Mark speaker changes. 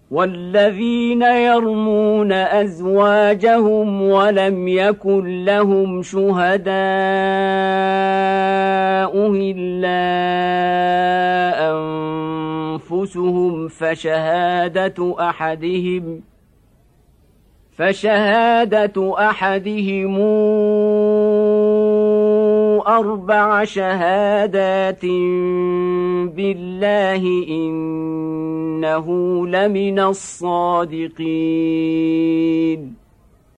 Speaker 1: والذين يرمون أزواجهم ولم يكن لهم شهداء إلا أنفسهم فشهادة أحدهم 4 شهادات بالله إنه لمن الصادقين.